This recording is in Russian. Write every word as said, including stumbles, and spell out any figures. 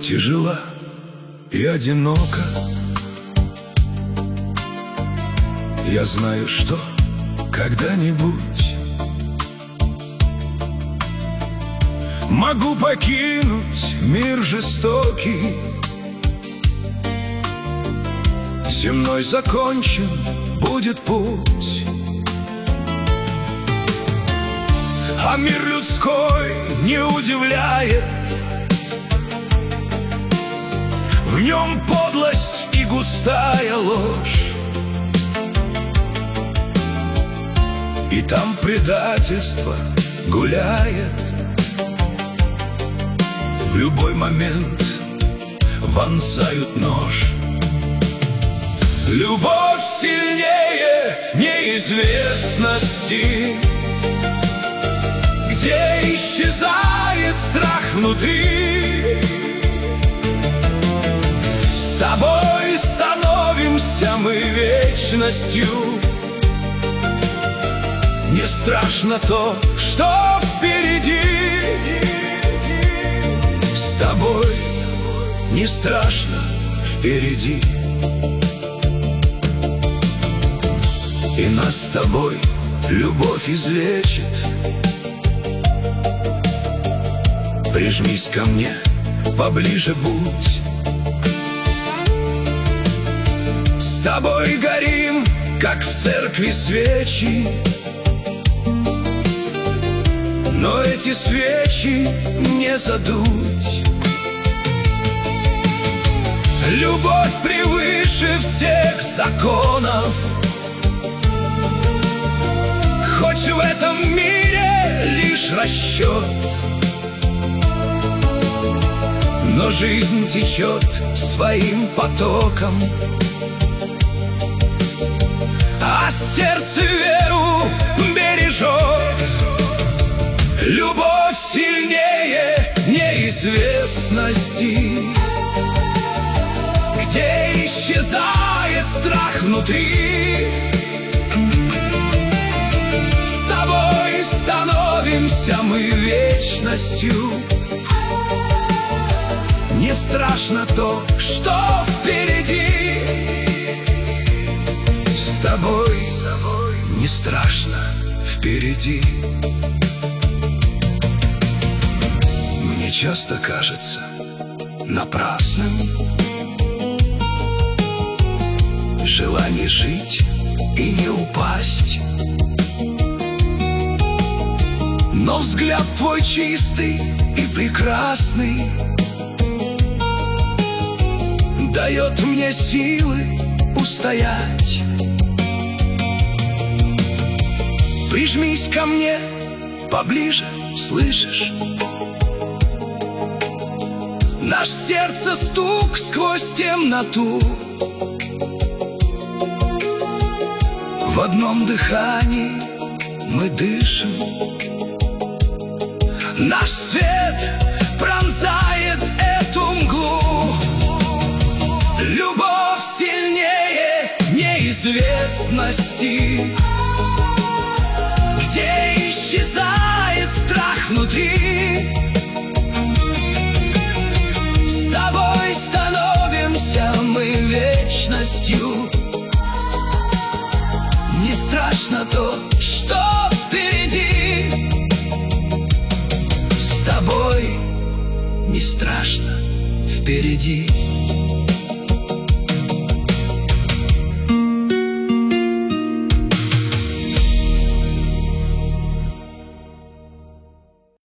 тяжела и одинока. Я знаю, что когда-нибудь могу покинуть мир жестокий. Земной закончен будет путь, а мир людской не удивляет. В нем подлость и густая ложь, и там предательство гуляет. В любой момент вонзают нож. Любовь сильнее неизвестности, где исчезает страх внутри. С тобой становимся мы вечностью. Не страшно то, что впереди. С тобой не страшно впереди. И нас с тобой любовь излечит. Прижмись ко мне, поближе будь. С тобой горим, как в церкви свечи. Но эти свечи не задуть. Любовь превыше всех законов. Хоть в этом мире лишь расчет, но жизнь течет своим потоком, а сердце веру бережет. Любовь сильнее неизвестности, где исчезает страх внутри. С тобой становимся мы вечностью. Не страшно то, что впереди. С тобой не страшно впереди. Мне часто кажется напрасным желание жить и не упасть. Но взгляд твой чистый и прекрасный дает мне силы устоять. Прижмись ко мне поближе, слышишь? Наш сердце стук сквозь темноту. В одном дыхании мы дышим. Наш свет пронзает эту мглу. Любовь сильнее неизвестности, где исчезает страх внутри. С тобой становимся мы вечностью. Не страшно то, что впереди. С тобой не страшно впереди.